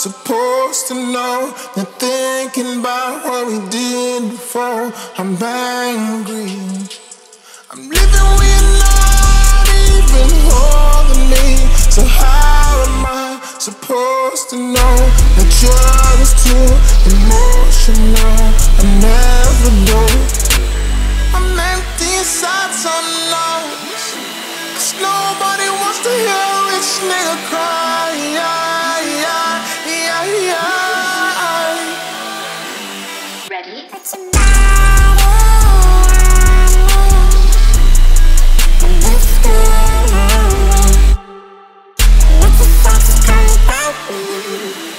supposed to know that thinking about what we did before, I'm angry. I'm living with not even holding me. So how am I supposed to know that you're just too emotional? I never know. I'm empty inside some lungs, 'cause nobody wants to hear a rich nigga cry. Ready? What's the sauce coming back?